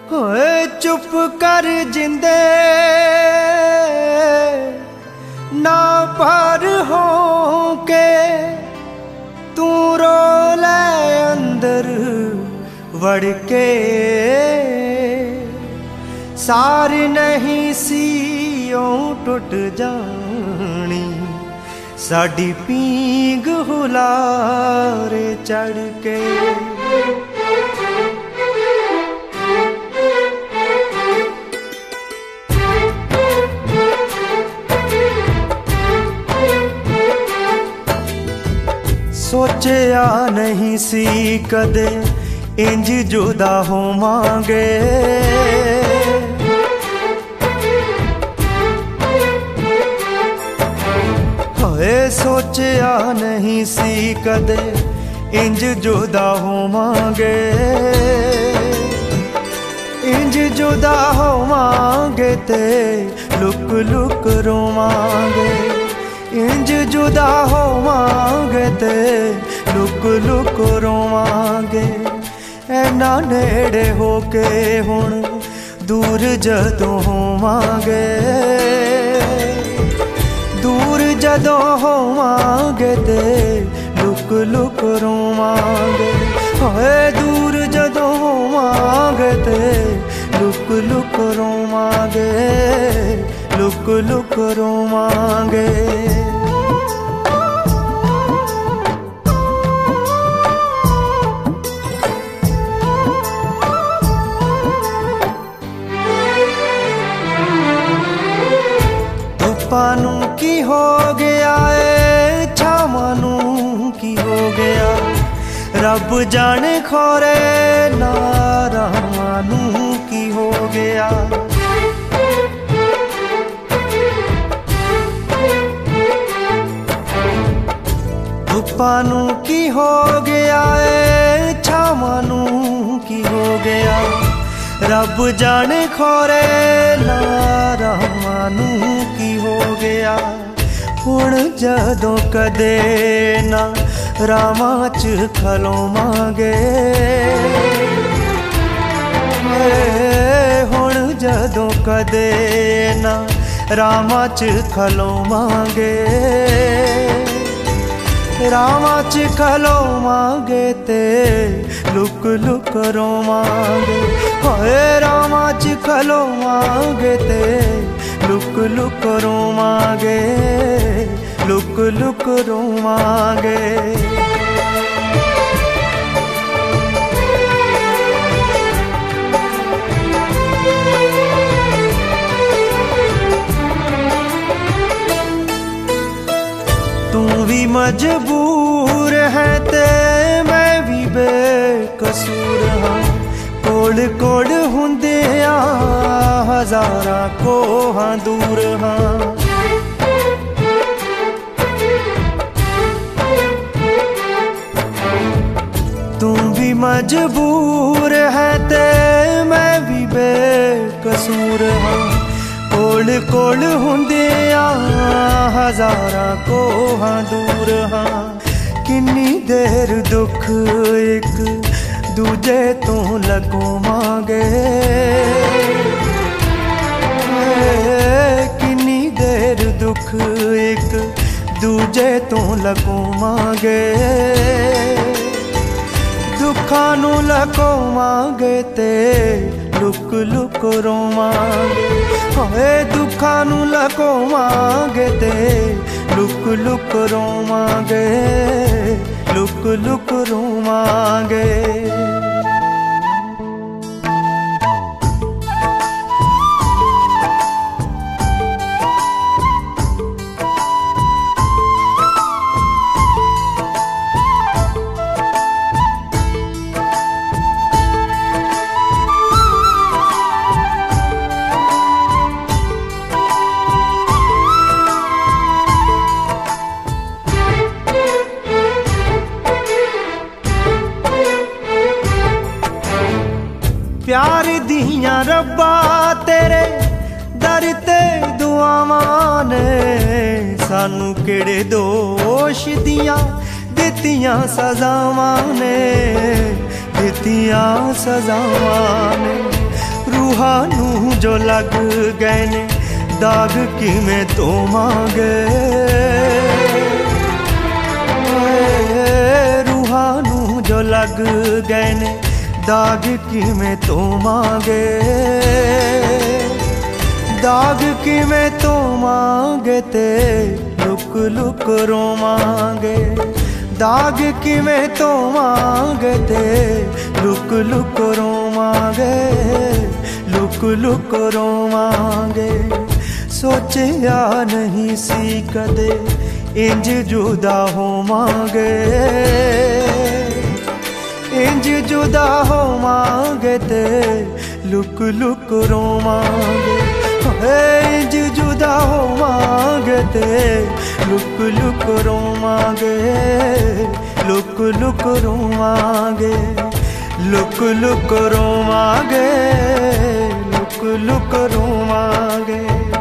होए चुप कर जिंदे ना पार हो के तू रो ले अंदर वड़ के सार नहीं सीओ टुट जानी साडी पींग हुलारे चढ़ के सोचिया नहीं सी कदे इंज जुदा होवांगे होए सोचिया नहीं सी कदे इंज जुदा होवांगे इंज जुदा होवांगे ते लुक लुक रोवांगे इंज जुदा होवांगे ते लुक लुक रोवांगे ऐना नेड़े होके हुण दूर जदों होवांगे दूर जदों होवांगे ते लुक लुक रोवांगे होए दूर जदों होवांगे ते लुक लुक रोवांगे लुक लुक रोवांगे पानू की हो गया है छावानू की हो गया रब जाने खोरे नारावानू की हो गया पानू की हो गया है छावानू की हो गया रब जाने खोरे नारावानू की हो गया हुण जदों कदे ना रावां च खलोवांगे हुण जदों कदे ना रावां च खलोवांगे रावां च खलोवांगे ते लुक लुक रोवांगे होए रावां च खलोवांगे ते लुक लुक रोवांगे लुक लुक रोवांगे तू भी मजबूर है ते मैं भी बेकसूर हाँ कोड़ कोड़ हुंदिया हजारां कोहां दूर हाँ तू भी मजबूर है ते मैं भी बेकसूर हाँ कोल कोल हुंदिया हजारां कोहां दूर हाँ किन्नी देर दुख एक दूजे तो लगोवांगे किन्नी देर दुख एक दूजे तो लगोवांगे दुखां नू लगोवांगे ते लुक लुक रोवांगे होए दुखां नू लगोवांगे ते लुक लुक रोवांगे लुक लुक रोवांगे प्यार दियां रब्बा तेरे दर ते दुआवां ने सानू केड़े दोष दियां दित्तियां सजावां ने दित्तियां सजावां ने रूहां नूं जो लग गए ने दाग किवें धोवांगे, रूहां नूं जो लग गए ने दाग किवें धोवांगे, दाग किवें धोवांगे ते लुक लुक रोवांगे, दाग किवें धोवांगे ते लुक लुक रोवांगे, लुक लुक रोवांगे। सोचिया नहीं सी कदे इंज जुदा होवांगे, इंज जुदा होवांगे ते लुक लुक रोवांगे, इंज जुदा होवांगे ते लुक लुक रोवांगे, लुक लुक रोवांगे, लुक लुक रोवांगे, लुक लुक रोवांगे।